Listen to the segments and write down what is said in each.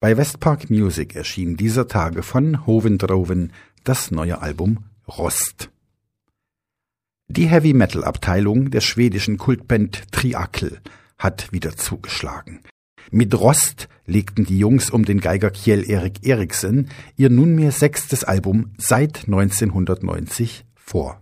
Bei Westpark Music erschien dieser Tage von Hoven Droven das neue Album Rost. Die Heavy-Metal-Abteilung der schwedischen Kultband Triakel hat wieder zugeschlagen. Mit Rost legten die Jungs um den Geiger Kjell-Erik Eriksen ihr nunmehr 6. Album seit 1990 vor.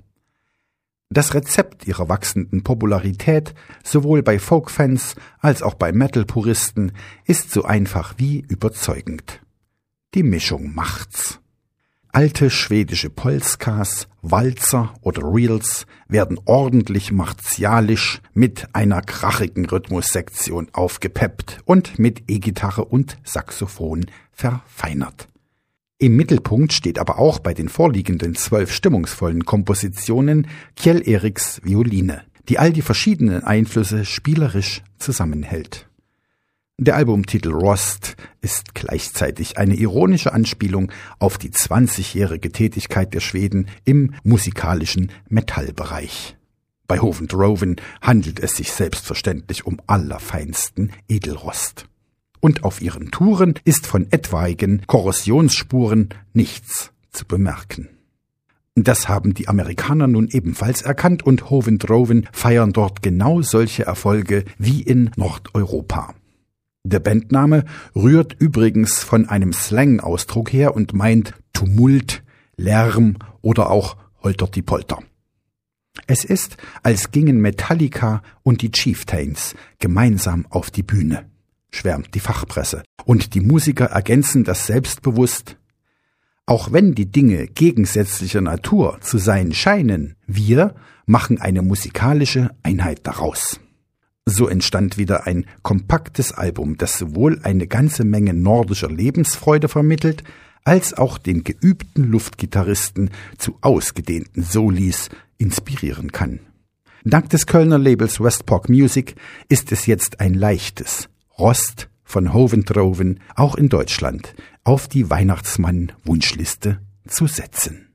Das Rezept ihrer wachsenden Popularität, sowohl bei Folkfans als auch bei Metal-Puristen, ist so einfach wie überzeugend. Die Mischung macht's. Alte schwedische Polskas, Walzer oder Reels werden ordentlich martialisch mit einer krachigen Rhythmussektion aufgepeppt und mit E-Gitarre und Saxophon verfeinert. Im Mittelpunkt steht aber auch bei den vorliegenden 12 stimmungsvollen Kompositionen Kjell-Eriks Violine, die all die verschiedenen Einflüsse spielerisch zusammenhält. Der Albumtitel Rost ist gleichzeitig eine ironische Anspielung auf die 20-jährige Tätigkeit der Schweden im musikalischen Metallbereich. Bei Hoven Droven handelt es sich selbstverständlich um allerfeinsten Edelrost. Und auf ihren Touren ist von etwaigen Korrosionsspuren nichts zu bemerken. Das haben die Amerikaner nun ebenfalls erkannt und Hoven Droven feiern dort genau solche Erfolge wie in Nordeuropa. Der Bandname rührt übrigens von einem Slang-Ausdruck her und meint Tumult, Lärm oder auch Holter-die-Polter. Es ist, als gingen Metallica und die Chieftains gemeinsam auf die Bühne, schwärmt die Fachpresse, und die Musiker ergänzen das selbstbewusst. Auch wenn die Dinge gegensätzlicher Natur zu sein scheinen, wir machen eine musikalische Einheit daraus. So entstand wieder ein kompaktes Album, das sowohl eine ganze Menge nordischer Lebensfreude vermittelt, als auch den geübten Luftgitarristen zu ausgedehnten Solis inspirieren kann. Dank des Kölner Labels Westpark Music ist es jetzt ein leichtes Rost von Hoven Droven auch in Deutschland auf die Weihnachtsmann-Wunschliste zu setzen.